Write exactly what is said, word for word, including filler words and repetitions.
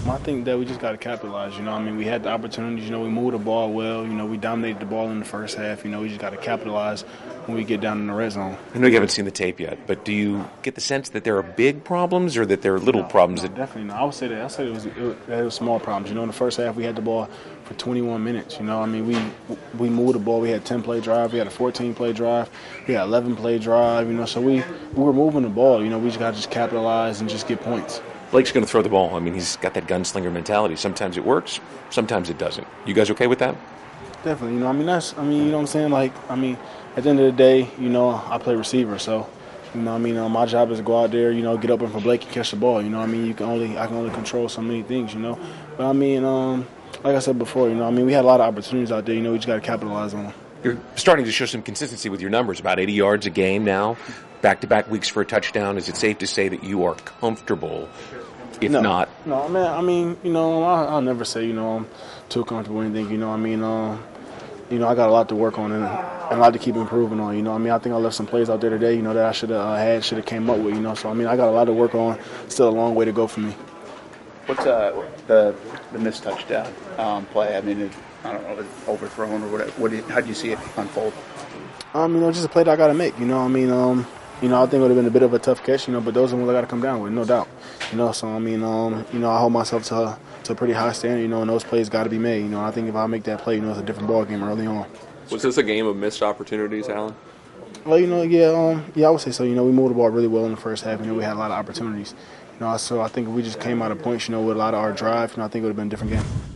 I think that we just got to capitalize. You know, I mean, we had the opportunities. You know, we moved the ball well. You know, we dominated the ball in the first half. You know, we just got to capitalize when we get down in the red zone. I know you haven't seen the tape yet, but do you get the sense that there are big problems or that there are little no, problems? No, that definitely not. I would say that. I said it was it was, it was small problems. You know, in the first half we had the ball for twenty-one minutes. You know, I mean, we we moved the ball. We had a ten-play drive. We had a fourteen-play drive. We had an eleven-play drive. You know, so we we were moving the ball. You know, we just got to just capitalize and just get points. Blake's going to throw the ball. I mean, he's got that gunslinger mentality. Sometimes it works, sometimes it doesn't. You guys okay with that? Definitely. You know, I mean, that's, I mean, you know what I'm saying? Like, I mean, at the end of the day, you know, I play receiver. So, you know, I mean, uh, my job is to go out there, you know, get open for Blake and catch the ball. You know, I mean, you can only, I can only control so many things, you know. But, I mean, um, like I said before, you know, I mean, we had a lot of opportunities out there. You know, we just got to capitalize on them. You're starting to show some consistency with your numbers, about eighty yards a game now, back-to-back weeks for a touchdown. Is it safe to say that you are comfortable? If no, not, no, man. I mean, you know, I, I'll never say, you know, I'm too comfortable or anything. You know, I mean, um, you know, I got a lot to work on and, and a lot to keep improving on. You know, I mean, I think I left some plays out there today, you know, that I should have uh, had, should have came up with. You know, so I mean, I got a lot to work on. Still a long way to go for me. What's uh, the the missed touchdown um, play? I mean, it, I don't know, it's overthrown or whatever. What do you, how do you see it unfold? Um, you know, just a play that I got to make. You know, I mean, um. You know, I think it would have been a bit of a tough catch, you know, but those are the ones I got to come down with, no doubt. You know, so, I mean, um, you know, I hold myself to, to a pretty high standard, you know, and those plays got to be made. You know, I think if I make that play, you know, it's a different ball game early on. Was this a game of missed opportunities, Alan? Well, you know, yeah, um, yeah, I would say so. You know, we moved the ball really well in the first half. You know, we had a lot of opportunities. You know, so I think if we just came out of points, you know, with a lot of our drive, you know, I think it would have been a different game.